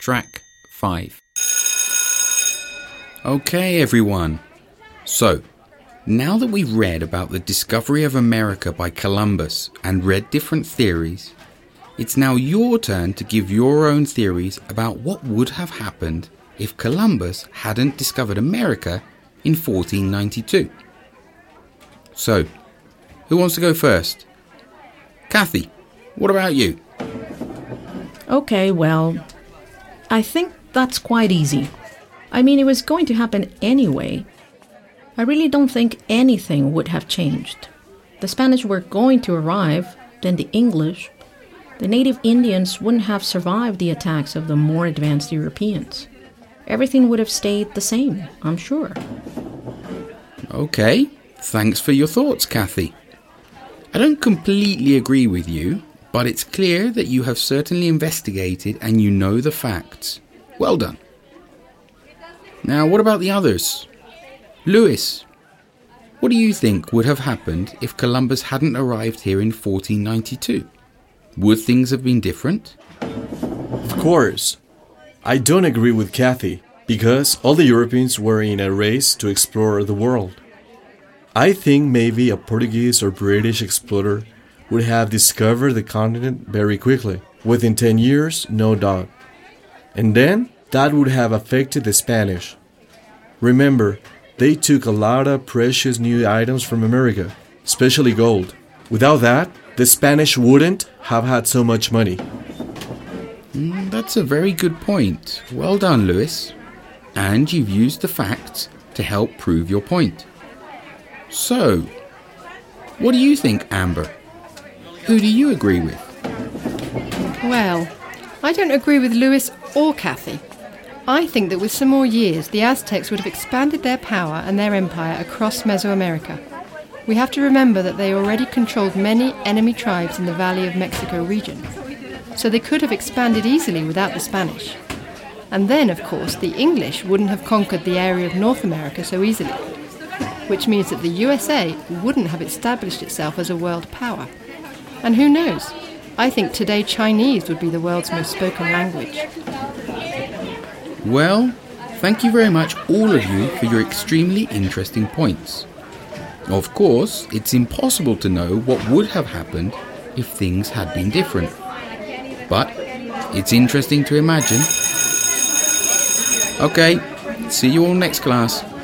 Track 5. Okay, everyone. So, now that we've read about the discovery of America by Columbus and read different theories, it's now your turn to give your own theories about what would have happened if Columbus hadn't discovered America in 1492. So, who wants to go first? Kathy, what about you? Okay, well, I think that's quite easy. I mean, it was going to happen anyway. I really don't think anything would have changed. The Spanish were going to arrive, then the English. The native Indians wouldn't have survived the attacks of the more advanced Europeans. Everything would have stayed the same, I'm sure. Okay, thanks for your thoughts, Kathy. I don't completely agree with you, but it's clear that you have certainly investigated and you know the facts. Well done. Now, what about the others? Lewis, what do you think would have happened if Columbus hadn't arrived here in 1492? Would things have been different? Of course. I don't agree with Kathy, because all the Europeans were in a race to explore the world. I think maybe a Portuguese or British explorer would have discovered the continent very quickly, within 10 years, no doubt. And then, that would have affected the Spanish. Remember, they took a lot of precious new items from America, especially gold. Without that, the Spanish wouldn't have had so much money. That's a very good point. Well done, Lewis. And you've used the facts to help prove your point. So, what do you think, Amber? Who do you agree with? Well, I don't agree with Lewis or Kathy. I think that with some more years, the Aztecs would have expanded their power and their empire across Mesoamerica. We have to remember that they already controlled many enemy tribes in the Valley of Mexico region, so they could have expanded easily without the Spanish. And then, of course, the English wouldn't have conquered the area of North America so easily, which means that the USA wouldn't have established itself as a world power. And who knows? I think today Chinese would be the world's most spoken language. Well, thank you very much, all of you, for your extremely interesting points. Of course, it's impossible to know what would have happened if things had been different. But it's interesting to imagine. Okay, see you all next class.